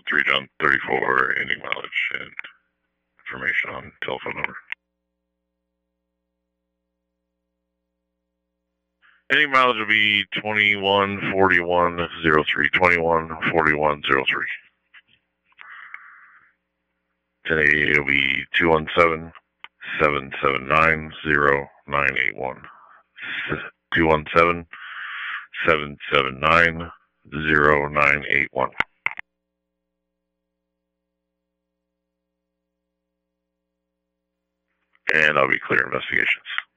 3 John 34, ending mileage and information on telephone number. Ending mileage will be 214103. 214103. Today it'll be 217-779-0981. 217-779-0981. And I'll be clear investigations.